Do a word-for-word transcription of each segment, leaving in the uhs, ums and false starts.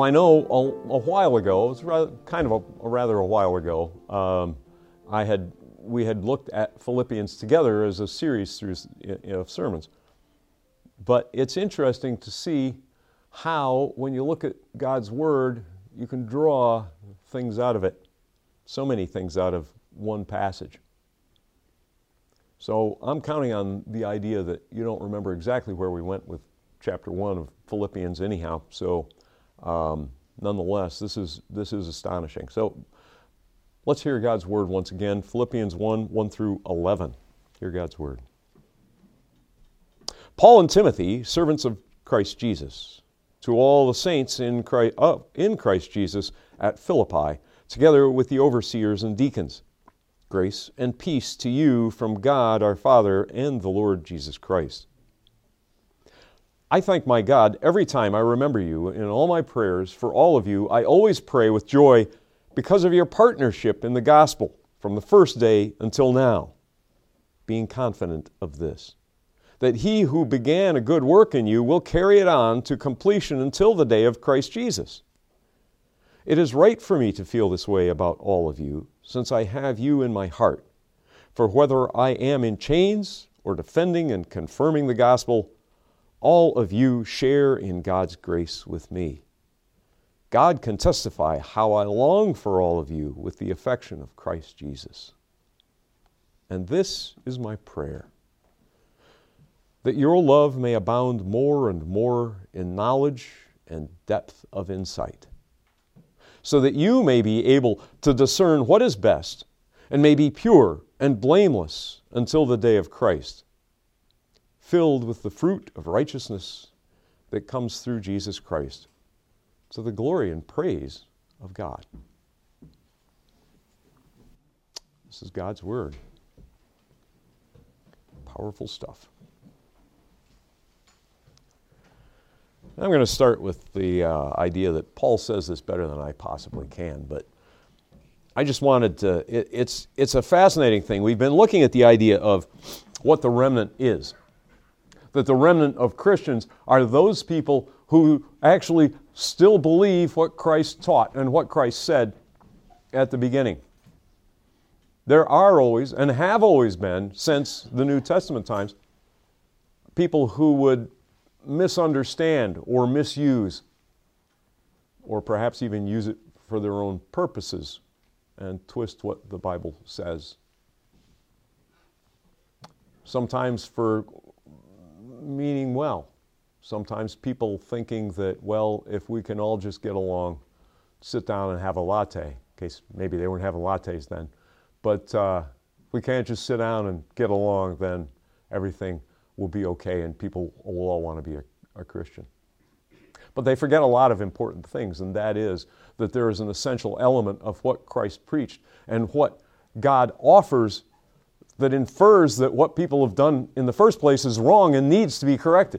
I know a, a while ago, it was rather, kind of a, a rather a while ago, um, I had we had looked at Philippians together as a series through of sermons. But it's interesting to see how, when you look at God's Word, you can draw things out of it, so many things out of one passage. So I'm counting on the idea that you don't remember exactly where we went with chapter one of Philippians anyhow. So um, nonetheless, this is this is astonishing. So let's hear God's Word once again. Philippians one, one through eleven. Hear God's Word. Paul and Timothy, servants of Christ Jesus, to all the saints in Christ, uh, in Christ Jesus at Philippi, together with the overseers and deacons. Grace and peace to you from God our Father and the Lord Jesus Christ. I thank my God every time I remember you in all my prayers. For all of you, I always pray with joy because of your partnership in the gospel from the first day until now, being confident of this, that he who began a good work in you will carry it on to completion until the day of Christ Jesus. It is right for me to feel this way about all of you, since I have you in my heart. For whether I am in chains or defending and confirming the gospel, all of you share in God's grace with me. God can testify how I long for all of you with the affection of Christ Jesus. And this is my prayer, that your love may abound more and more in knowledge and depth of insight, so that you may be able to discern what is best and may be pure and blameless until the day of Christ, filled with the fruit of righteousness that comes through Jesus Christ, to the glory and praise of God. This is God's Word. Powerful stuff. I'm going to start with the uh, idea that Paul says this better than I possibly can, but I just wanted to, it, it's, it's a fascinating thing. We've been looking at the idea of what the remnant is. That the remnant of Christians are those people who actually still believe what Christ taught and what Christ said at the beginning. There are always, and have always been, since the New Testament times, people who would misunderstand or misuse, or perhaps even use it for their own purposes and twist what the Bible says. Sometimes for meaning well. Sometimes people thinking that, well, if we can all just get along, sit down and have a latte, in case maybe they weren't having lattes then, but uh, if we can't just sit down and get along, then everything will be okay and people will all want to be a, a Christian. But they forget a lot of important things, and that is that there is an essential element of what Christ preached and what God offers that infers that what people have done in the first place is wrong and needs to be corrected.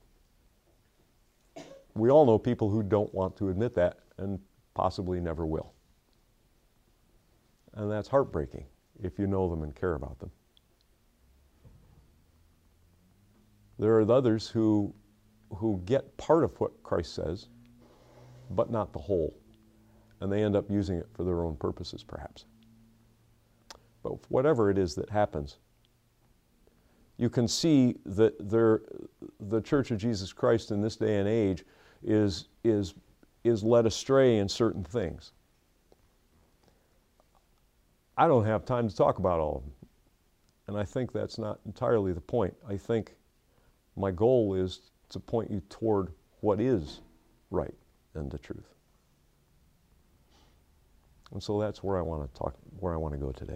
We all know people who don't want to admit that and possibly never will. And that's heartbreaking if you know them and care about them. There are others who, who get part of what Christ says, but not the whole. And they end up using it for their own purposes, perhaps. But whatever it is that happens, you can see that there, the Church of Jesus Christ in this day and age is, is, is led astray in certain things. I don't have time to talk about all of them. And I think that's not entirely the point. I think my goal is to point you toward what is right and the truth. And so that's where I want to talk, where I want to go today.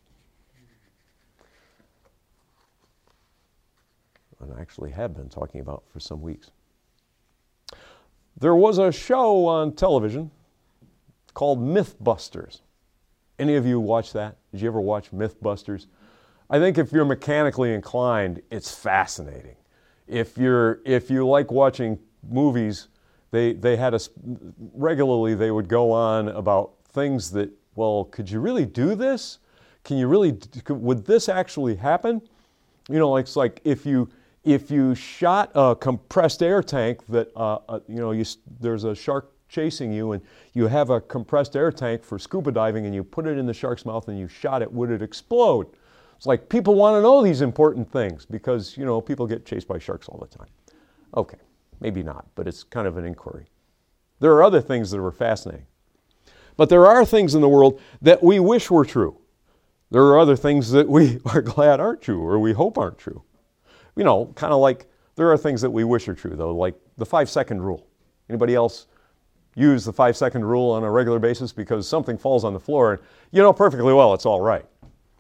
And I actually have been talking about for some weeks. There was a show on television called Mythbusters. Any of you watch that? Did you ever watch Mythbusters? I think if you're mechanically inclined, it's fascinating. If you're if you like watching movies, they they had a regularly they would go on about things that, well, could you really do this? Can you really would this actually happen? You know, it's like if you If you shot a compressed air tank that, uh, uh, you know, you, there's a shark chasing you and you have a compressed air tank for scuba diving and you put it in the shark's mouth and you shot it, would it explode? It's like people want to know these important things because, you know, people get chased by sharks all the time. Okay, maybe not, but it's kind of an inquiry. There are other things that are fascinating. But there are things in the world that we wish were true. There are other things that we are glad aren't true or we hope aren't true. You know, kind of like there are things that we wish are true, though, like the five-second rule. Anybody else use the five-second rule on a regular basis because something falls on the floor and you know perfectly well it's all right.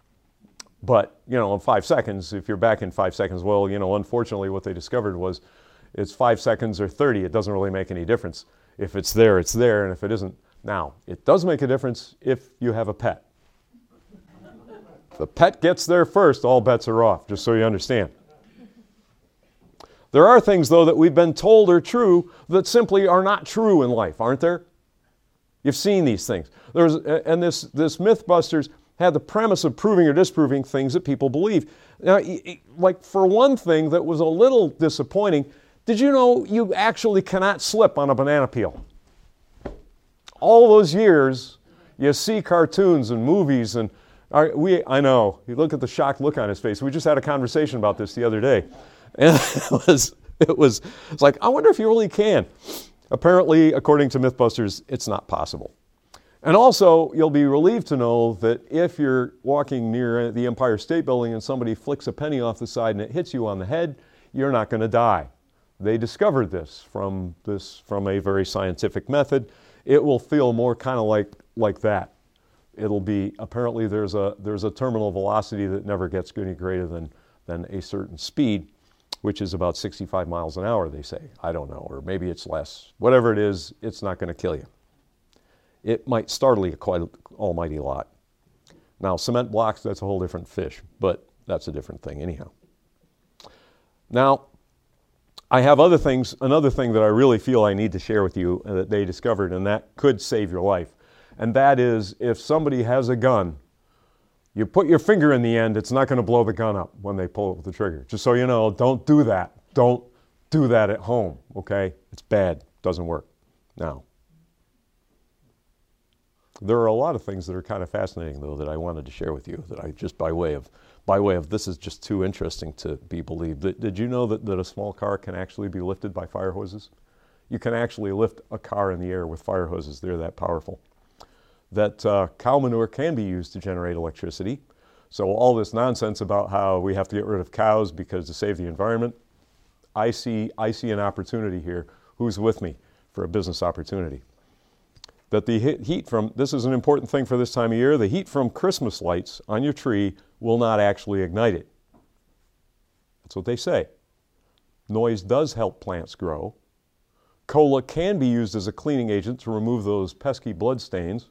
But, you know, in five seconds, if you're back in five seconds, well, you know, unfortunately what they discovered was it's five seconds or thirty. It doesn't really make any difference. If it's there, it's there, and if it isn't, now, it does make a difference if you have a pet. If the pet gets there first, all bets are off, just so you understand. There are things, though, that we've been told are true that simply are not true in life, aren't there? You've seen these things. There's, and this, this Mythbusters had the premise of proving or disproving things that people believe. Now, like for one thing that was a little disappointing, did you know you actually cannot slip on a banana peel? All those years, you see cartoons and movies, and are, we, I know, you look at the shocked look on his face. We just had a conversation about this the other day. And it was, it was it's like, I wonder if you really can. Apparently, according to Mythbusters, it's not possible. And also, you'll be relieved to know that if you're walking near the Empire State Building and somebody flicks a penny off the side and it hits you on the head, you're not going to die. They discovered this from, this from a very scientific method. It will feel more kind of like, like that. It'll be, apparently there's a, there's a terminal velocity that never gets any greater than, than a certain speed, which is about sixty-five miles an hour, they say. I don't know, or maybe it's less. Whatever it is, it's not going to kill you. It might startle you quite an almighty lot. Now, cement blocks, that's a whole different fish, but that's a different thing anyhow. Now, I have other things, another thing that I really feel I need to share with you that they discovered, and that could save your life. And that is, if somebody has a gun, you put your finger in the end, it's not going to blow the gun up when they pull the trigger. Just so you know, don't do that. Don't do that at home, okay? It's bad. Doesn't work. Now, there are a lot of things that are kind of fascinating, though, that I wanted to share with you, that I just by way of, by way of this is just too interesting to be believed. Did, did you know that, that a small car can actually be lifted by fire hoses? You can actually lift a car in the air with fire hoses. They're that powerful. That uh, cow manure can be used to generate electricity. So all this nonsense about how we have to get rid of cows because to save the environment, I see, I see an opportunity here. Who's with me for a business opportunity? That the heat from, this is an important thing for this time of year, the heat from Christmas lights on your tree will not actually ignite it. That's what they say. Noise does help plants grow. Cola can be used as a cleaning agent to remove those pesky blood stains.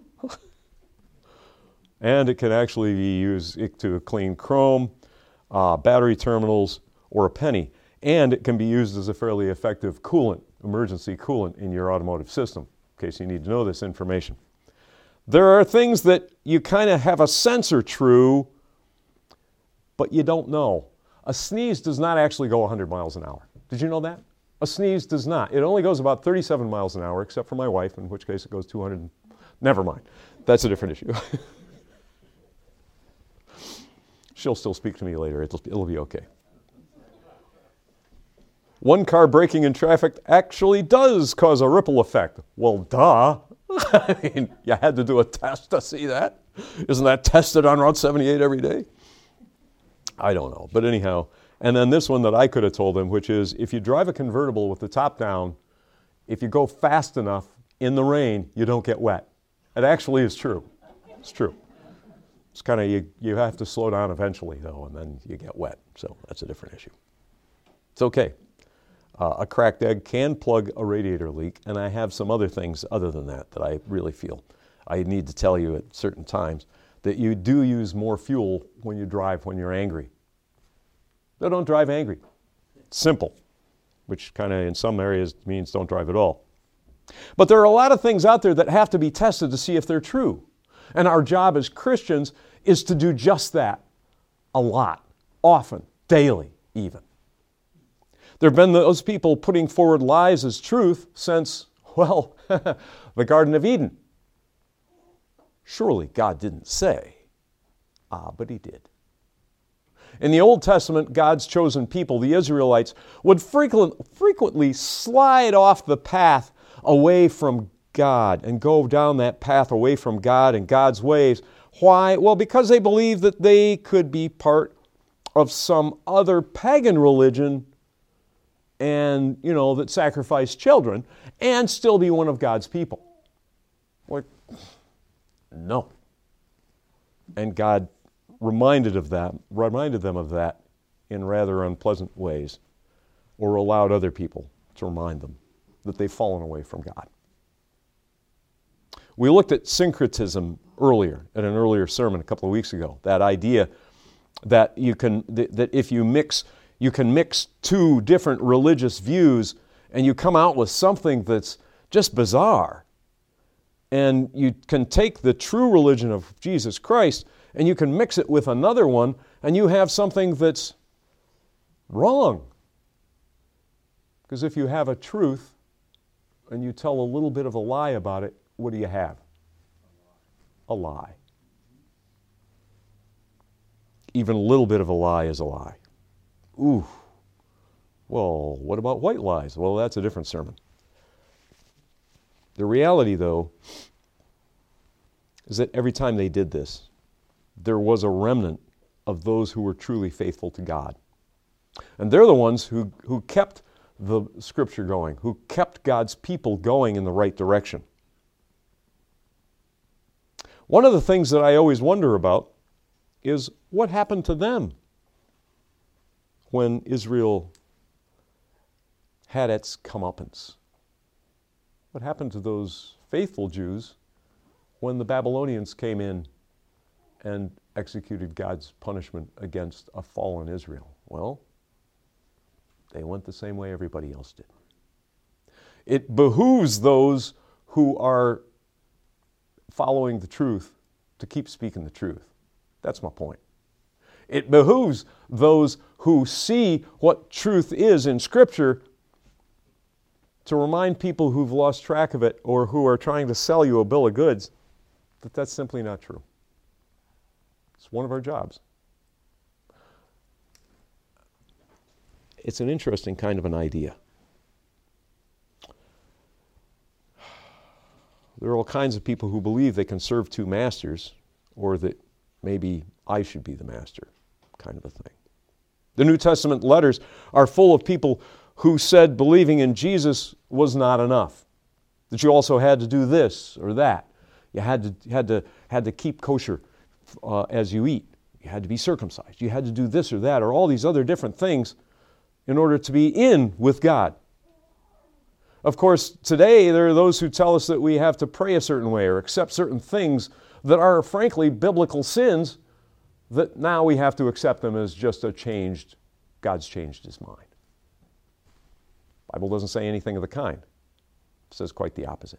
And it can actually be used to clean chrome, uh, battery terminals, or a penny. And it can be used as a fairly effective coolant, emergency coolant in your automotive system, in case you need to know this information. There are things that you kind of have a sense are true, but you don't know. A sneeze does not actually go one hundred miles an hour. Did you know that? A sneeze does not. It only goes about thirty-seven miles an hour, except for my wife, in which case it goes two hundred. Never mind. That's a different issue. She'll still speak to me later. It'll, it'll be okay. One car braking in traffic actually does cause a ripple effect. Well, duh. I mean, you had to do a test to see that. Isn't that tested on Route seventy-eight every day? I don't know. But anyhow, and then this one that I could have told him, which is if you drive a convertible with the top down, if you go fast enough in the rain, you don't get wet. It actually is true. It's true. It's kind of, you, you have to slow down eventually, though, and then you get wet. So that's a different issue. It's okay. Uh, a cracked egg can plug a radiator leak, and I have some other things other than that that I really feel I need to tell you at certain times, that you do use more fuel when you drive when you're angry. No, don't drive angry. Simple, which kind of in some areas means don't drive at all. But there are a lot of things out there that have to be tested to see if they're true. And our job as Christians is to do just that a lot, often, daily even. There have been those people putting forward lies as truth since Well, the Garden of Eden. Surely God didn't say. Ah, but he did. In the Old Testament, God's chosen people, the Israelites, would frequent, frequently slide off the path away from God and go down that path away from God and God's ways. Why? Well, because they believed that they could be part of some other pagan religion and, you know, that sacrificed children and still be one of God's people. Like, no. And God reminded of that, reminded them of that in rather unpleasant ways, or allowed other people to remind them that they've fallen away from God. We looked at syncretism earlier, at an earlier sermon a couple of weeks ago. That idea that you can, that if you mix, you can mix two different religious views and you come out with something that's just bizarre. And you can take the true religion of Jesus Christ and you can mix it with another one and you have something that's wrong. Because if you have a truth and you tell a little bit of a lie about it, what do you have? A lie. Even a little bit of a lie is a lie. Ooh. Well, what about white lies? Well, that's a different sermon. The reality, though, is that every time they did this, there was a remnant of those who were truly faithful to God. And they're the ones who, who kept the Scripture going, who kept God's people going in the right direction. One of the things that I always wonder about is what happened to them when Israel had its comeuppance. What happened to those faithful Jews when the Babylonians came in and executed God's punishment against a fallen Israel? Well, they went the same way everybody else did. It behooves those who are following the truth to keep speaking the truth. That's my point. It behooves those who see what truth is in Scripture to remind people who've lost track of it or who are trying to sell you a bill of goods that that's simply not true. It's one of our jobs. It's an interesting kind of an idea. There are all kinds of people who believe they can serve two masters, or that maybe I should be the master, kind of a thing. The New Testament letters are full of people who said believing in Jesus was not enough, that you also had to do this or that. You had to, had to, had to keep kosher uh, as you eat. You had to be circumcised. You had to do this or that or all these other different things in order to be in with God. Of course, today there are those who tell us that we have to pray a certain way or accept certain things that are frankly biblical sins, that now we have to accept them as just a changed, God's changed his mind. The Bible doesn't say anything of the kind. It says quite the opposite.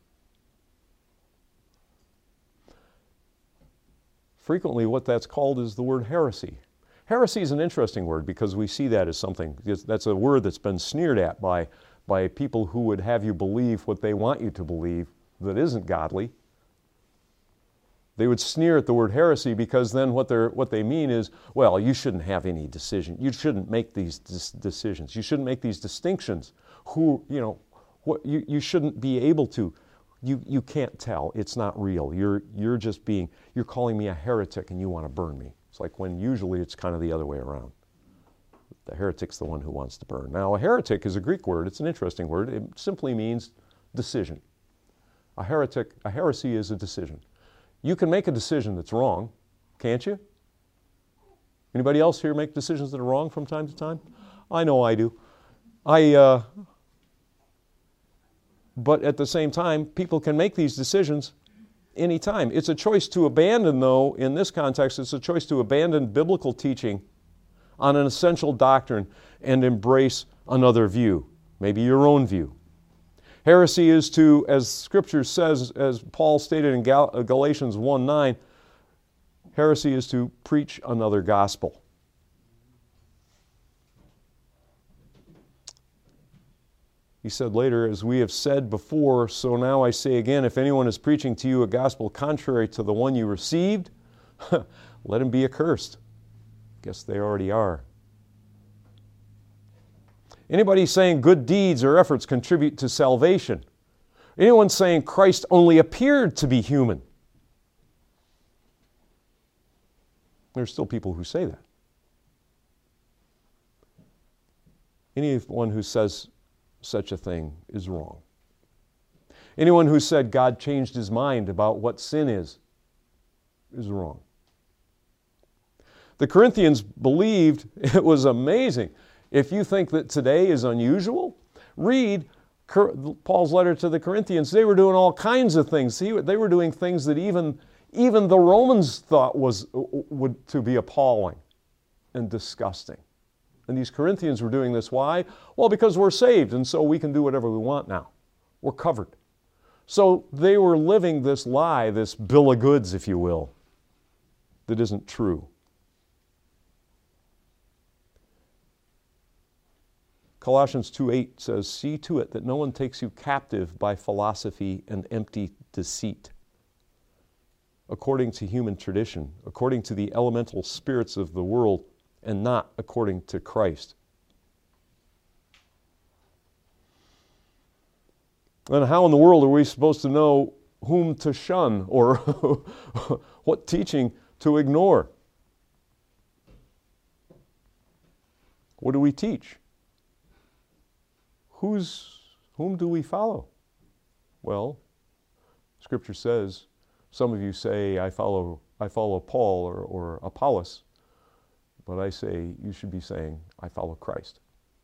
Frequently what that's called is the word heresy. Heresy is an interesting word because we see that as something, that's a word that's been sneered at by, by people who would have you believe what they want you to believe that isn't godly. They would sneer at the word heresy because then what, they're, what they mean is, well, you shouldn't have any decision. You shouldn't make these dis- decisions. You shouldn't make these distinctions. Who, you know, what, you, you shouldn't be able to. You, you can't tell. It's not real. You're, you're just being, you're calling me a heretic and you want to burn me. It's like when usually it's kind of the other way around. The heretic's the one who wants to burn. Now, a heretic is a Greek word. It's an interesting word. It simply means decision. A heretic, a heresy is a decision. You can make a decision that's wrong, can't you? Anybody else here make decisions that are wrong from time to time? I know I do. I, uh, but at the same time, people can make these decisions anytime. It's a choice to abandon, though, in this context, it's a choice to abandon biblical teaching on an essential doctrine and embrace another view, maybe your own view. Heresy is to, as Scripture says, as Paul stated in Gal- Galatians one nine, heresy is to preach another gospel. He said later, as we have said before, so now I say again, if anyone is preaching to you a gospel contrary to the one you received, let him be accursed. Guess they already are. Anybody saying good deeds or efforts contribute to salvation? Anyone saying Christ only appeared to be human? There's still people who say that. Anyone who says such a thing is wrong. Anyone who said God changed his mind about what sin is, is wrong. The Corinthians believed, it was amazing. If you think that today is unusual, read Paul's letter to the Corinthians. They were doing all kinds of things. They were doing things that even, even the Romans thought was would to be appalling and disgusting. And these Corinthians were doing this. Why? Well, because we're saved, and so we can do whatever we want now. We're covered. So they were living this lie, this bill of goods, if you will, that isn't true. Colossians two eight says, see to it that no one takes you captive by philosophy and empty deceit, according to human tradition, according to the elemental spirits of the world, and not according to Christ. And how in the world are we supposed to know whom to shun or what teaching to ignore? What do we teach? Who's, whom do we follow? Well, Scripture says, some of you say, I follow, I follow Paul or, or Apollos. But I say you should be saying, I follow Christ.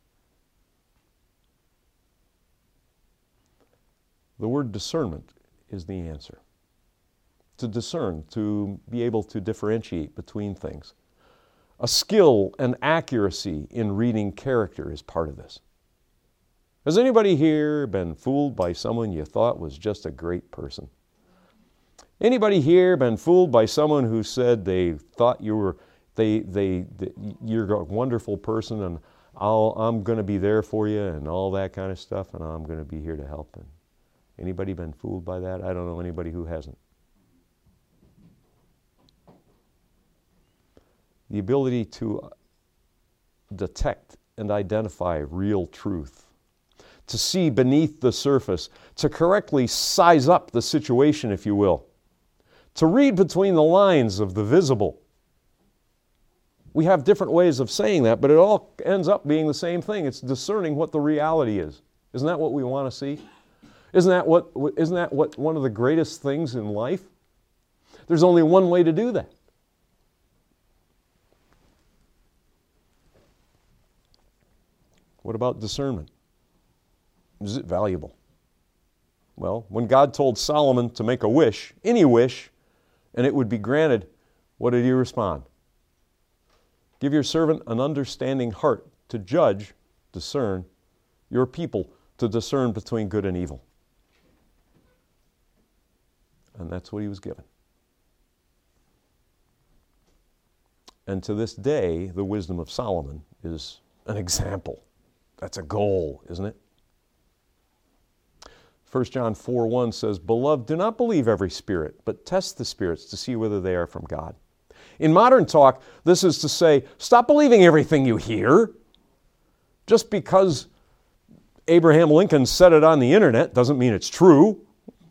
The word discernment is the answer. To discern, to be able to differentiate between things. A skill and accuracy in reading character is part of this. Has anybody here been fooled by someone you thought was just a great person? Anybody here been fooled by someone who said they thought you were They, they, they, you're a wonderful person, and I'll, I'm going to be there for you, and all that kind of stuff, and I'm going to be here to help. And anybody been fooled by that? I don't know anybody who hasn't. The ability to detect and identify real truth, to see beneath the surface, to correctly size up the situation, if you will, to read between the lines of the visible. We have different ways of saying that, but it all ends up being the same thing. It's discerning what the reality is. Isn't that what we want to see? Isn't that what, isn't that what one of the greatest things in life? There's only one way to do that. What about discernment? Is it valuable? Well, when God told Solomon to make a wish, any wish, and it would be granted, what did he respond? Give your servant an understanding heart to judge, discern, your people to discern between good and evil. And that's what he was given. And to this day, the wisdom of Solomon is an example. That's a goal, isn't it? First John four one says, Beloved, do not believe every spirit, but test the spirits to see whether they are from God. In modern talk, this is to say, stop believing everything you hear. Just because Abraham Lincoln said it on the internet doesn't mean it's true.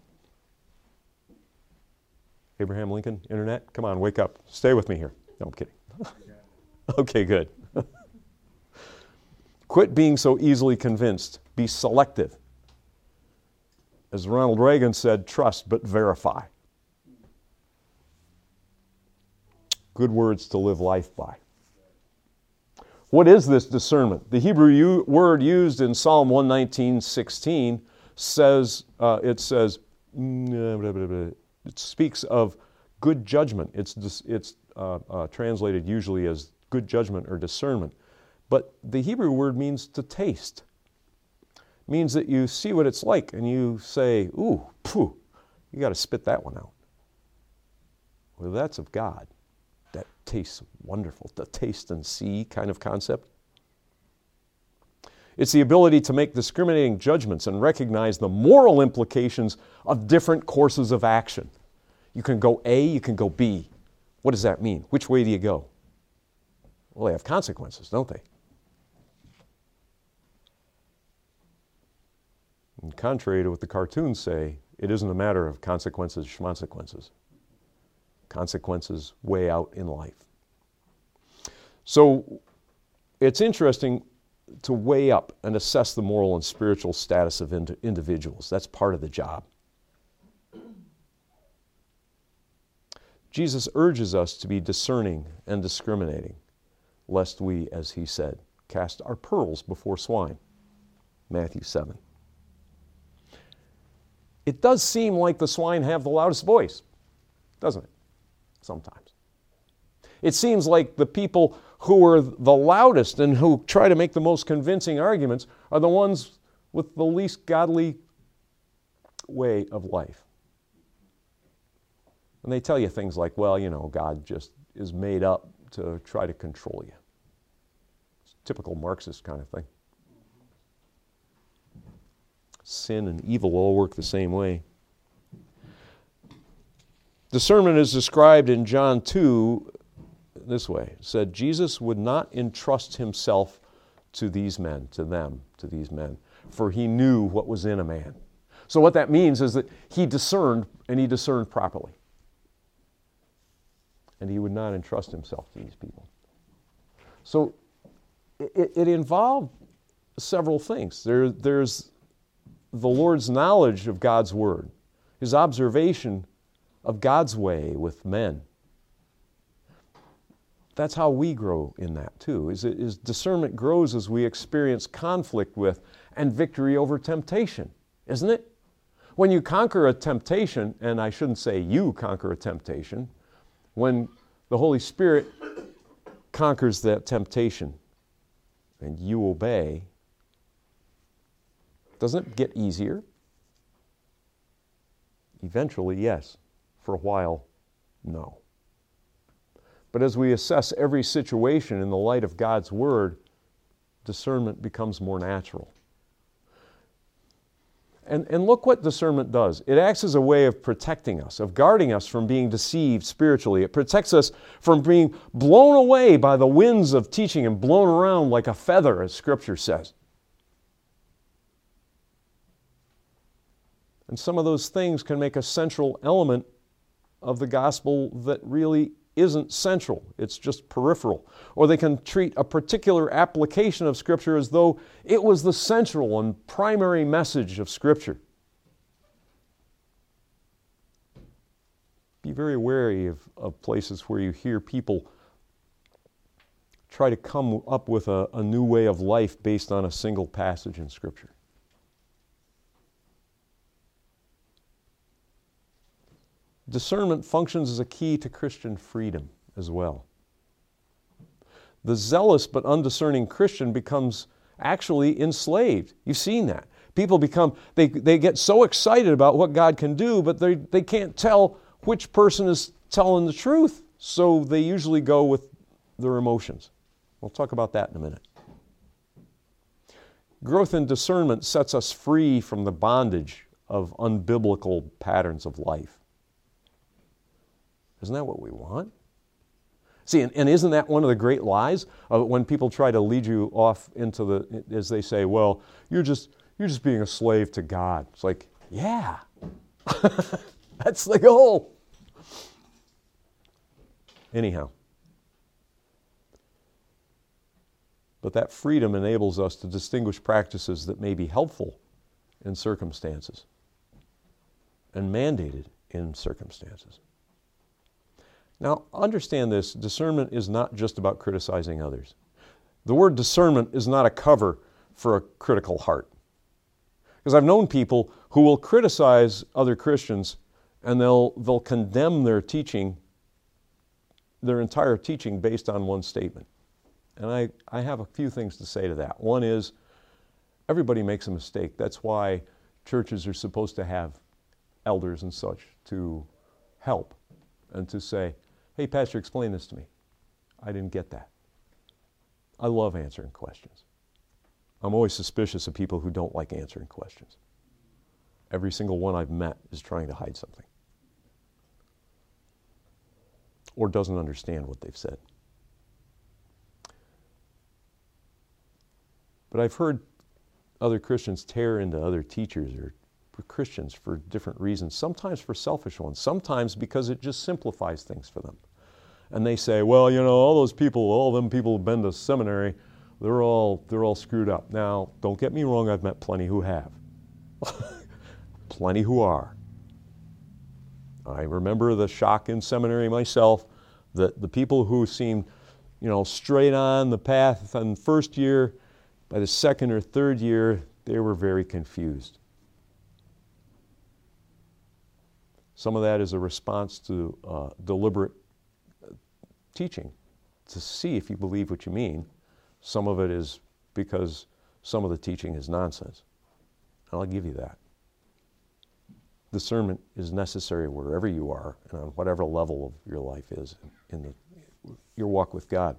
Abraham Lincoln, internet? Come on, wake up. Stay with me here. No, I'm kidding. Okay, good. Quit being so easily convinced. Be selective. As Ronald Reagan said, trust but verify. Good words to live life by. What is this discernment? The Hebrew u- word used in Psalm one nineteen sixteen says, uh, it says, it speaks of good judgment. It's, it's uh, uh, translated usually as good judgment or discernment. But the Hebrew word means to taste. It means that you see what it's like and you say, ooh, phew, you got to spit that one out. Well, that's of God. That tastes wonderful. The taste and see kind of concept. It's the ability to make discriminating judgments and recognize the moral implications of different courses of action. You can go A, you can go B. What does that mean? Which way do you go? Well, they have consequences, don't they? And contrary to what the cartoons say, it isn't a matter of consequences, schmonsequences. Consequences way out in life. So it's interesting to weigh up and assess the moral and spiritual status of ind- individuals. That's part of the job. Jesus urges us to be discerning and discriminating, lest we, as he said, cast our pearls before swine. Matthew seven. It does seem like the swine have the loudest voice, doesn't it? Sometimes. It seems like the people who are the loudest and who try to make the most convincing arguments are the ones with the least godly way of life. And they tell you things like, well, you know, God just is made up to try to control you. It's a typical Marxist kind of thing. Sin and evil all work the same way. Discernment is described in John two this way. It said, Jesus would not entrust himself to these men, to them, to these men, for he knew what was in a man. So what that means is that he discerned, and he discerned properly. And he would not entrust himself to these people. So it, it involved several things. There, there's the Lord's knowledge of God's word, his observation of God's way with men. That's how we grow in that too. Is, is discernment grows as we experience conflict with and victory over temptation, isn't it? When you conquer a temptation, and I shouldn't say you conquer a temptation, when the Holy Spirit conquers that temptation and you obey, doesn't it get easier? Eventually, yes. For a while, no. But as we assess every situation in the light of God's Word, discernment becomes more natural. And, and look what discernment does. It acts as a way of protecting us, of guarding us from being deceived spiritually. It protects us from being blown away by the winds of teaching and blown around like a feather, as Scripture says. And some of those things can make a central element of the gospel that really isn't central. It's just peripheral. Or they can treat a particular application of Scripture as though it was the central and primary message of Scripture. Be very wary of, of places where you hear people try to come up with a, a new way of life based on a single passage in Scripture. Discernment functions as a key to Christian freedom as well. The zealous but undiscerning Christian becomes actually enslaved. You've seen that. People become, they, they get so excited about what God can do, but they, they can't tell which person is telling the truth, so they usually go with their emotions. We'll talk about that in a minute. Growth in discernment sets us free from the bondage of unbiblical patterns of life. Isn't that what we want? See, and, and isn't that one of the great lies of when people try to lead you off into the, as they say, well, you're just you're just being a slave to God. It's like, yeah, that's the goal. Anyhow, but that freedom enables us to distinguish practices that may be helpful in circumstances and mandated in circumstances. Now, understand this, discernment is not just about criticizing others. The word discernment is not a cover for a critical heart. Because I've known people who will criticize other Christians and they'll, they'll condemn their teaching, their entire teaching based on one statement. And I, I have a few things to say to that. One is, everybody makes a mistake. That's why churches are supposed to have elders and such to help and to say, hey, Pastor, explain this to me. I didn't get that. I love answering questions. I'm always suspicious of people who don't like answering questions. Every single one I've met is trying to hide something or doesn't understand what they've said. But I've heard other Christians tear into other teachers or Christians for different reasons, sometimes for selfish ones, sometimes because it just simplifies things for them. And they say, well, you know, all those people, all them people who've been to seminary, they're all they're all screwed up. Now, don't get me wrong, I've met plenty who have. Plenty who are. I remember the shock in seminary myself that the people who seemed, you know, straight on the path on first year, by the second or third year, they were very confused. Some of that is a response to uh, deliberate teaching, to see if you believe what you mean. Some of it is because some of the teaching is nonsense. And I'll give you that. Discernment is necessary wherever you are and on whatever level of your life is in the, your walk with God.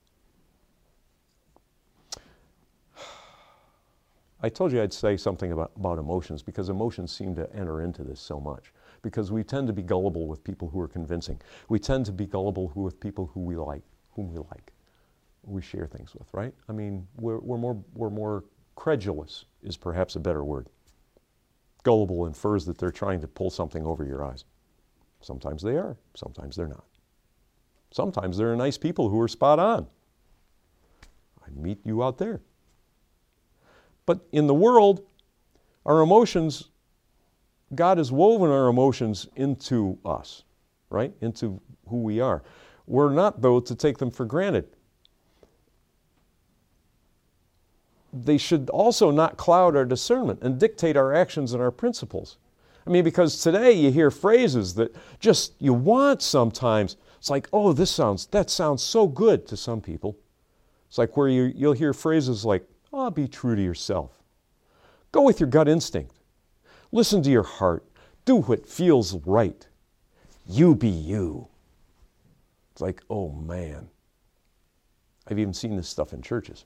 I told you I'd say something about, about emotions because emotions seem to enter into this so much. Because we tend to be gullible with people who are convincing. We tend to be gullible who, with people who we like, whom we like, we share things with, right? I mean, we're, we're more we're more credulous is perhaps a better word. Gullible infers that they're trying to pull something over your eyes. Sometimes they are, sometimes they're not. Sometimes there are nice people who are spot on. I meet you out there. But in the world, our emotions, God has woven our emotions into us, right? Into who we are. We're not, though, to take them for granted. They should also not cloud our discernment and dictate our actions and our principles. I mean, because today you hear phrases that just you want sometimes. It's like, oh, this sounds, that sounds so good to some people. It's like where you, you'll hear phrases like, oh, be true to yourself. Go with your gut instinct. Listen to your heart. Do what feels right. You be you. It's like, oh man. I've even seen this stuff in churches.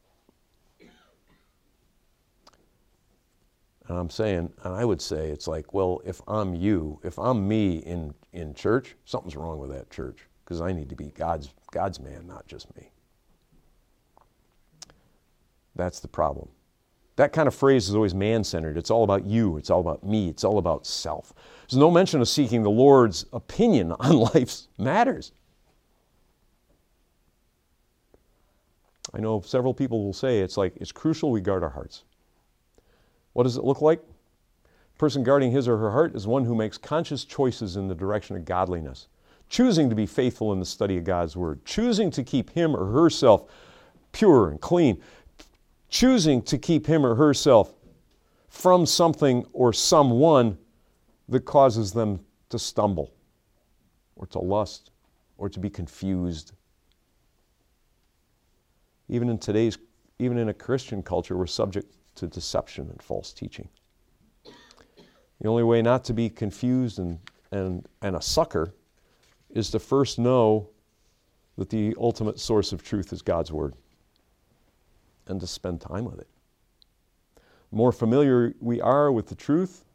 And I'm saying, and I would say, it's like, well, if I'm you, if I'm me in, in church, something's wrong with that church. Because I need to be God's, God's man, not just me. That's the problem. That kind of phrase is always man-centered. It's all about you. It's all about me. It's all about self. There's no mention of seeking the Lord's opinion on life's matters. I know several people will say it's like, it's crucial we guard our hearts. What does it look like? A person guarding his or her heart is one who makes conscious choices in the direction of godliness, choosing to be faithful in the study of God's Word, choosing to keep him or herself pure and clean, choosing to keep him or herself from something or someone that causes them to stumble or to lust or to be confused. Even in today's, even in a Christian culture, we're subject to deception and false teaching. The only way not to be confused and, and, and a sucker is to first know that the ultimate source of truth is God's Word and to spend time with it. The more familiar we are with the truth,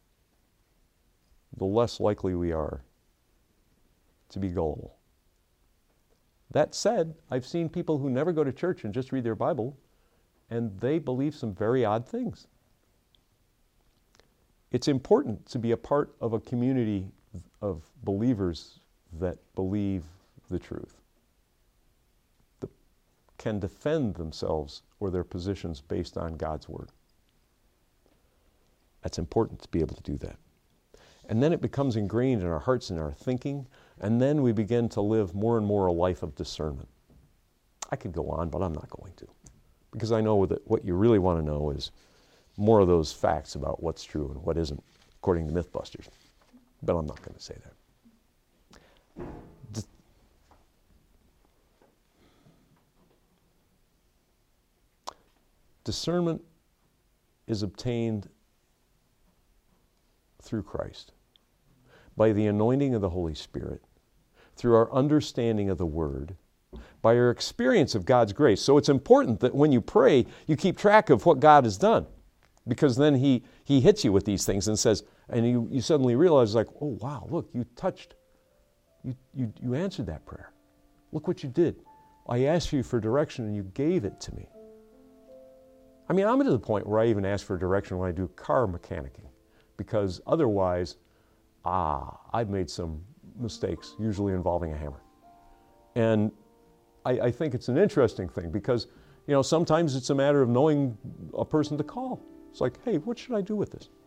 the less likely we are to be gullible. That said, I've seen people who never go to church and just read their Bible, and they believe some very odd things. It's important to be a part of a community of believers that believe the truth, that can defend themselves or their positions based on God's Word. That's important to be able to do that. And then it becomes ingrained in our hearts and our thinking, and then we begin to live more and more a life of discernment. I could go on, but I'm not going to. Because I know that what you really want to know is more of those facts about what's true and what isn't, according to Mythbusters. But I'm not going to say that. D- Discernment is obtained through Christ, by the anointing of the Holy Spirit, through our understanding of the Word, by our experience of God's grace. So it's important that when you pray, you keep track of what God has done, because then He, he hits you with these things and says, and you, you suddenly realize, like, oh, wow, look, you touched, you, you, you answered that prayer. Look what you did. I asked you for direction and you gave it to me. I mean, I'm to the point where I even ask for direction when I do car mechanicing, because otherwise, ah, I've made some mistakes, usually involving a hammer. And I, I think it's an interesting thing because, you know, sometimes it's a matter of knowing a person to call. It's like, hey, what should I do with this?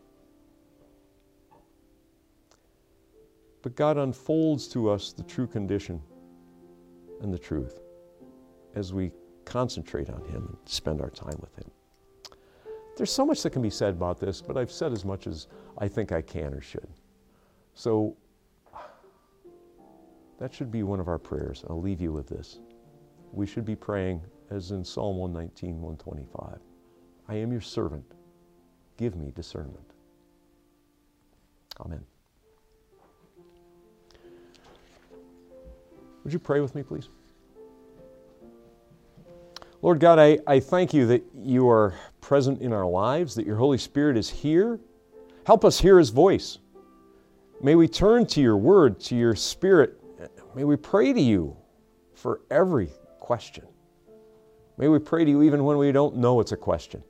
But God unfolds to us the true condition and the truth as we concentrate on Him and spend our time with Him. There's so much that can be said about this, but I've said as much as I think I can or should. So that should be one of our prayers. I'll leave you with this. We should be praying as in Psalm one nineteen, one twenty-five. I am your servant. Give me discernment. Amen. Would you pray with me, please? Lord God, I, I thank you that you are present in our lives, that your Holy Spirit is here. Help us hear His voice. May we turn to your word, to your Spirit. May we pray to you for every question. May we pray to you even when we don't know it's a question.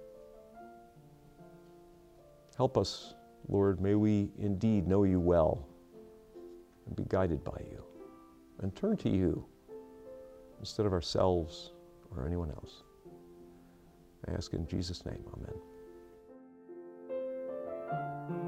Help us, Lord. May we indeed know you well and be guided by you and turn to you instead of ourselves or anyone else. I ask in Jesus' name, amen.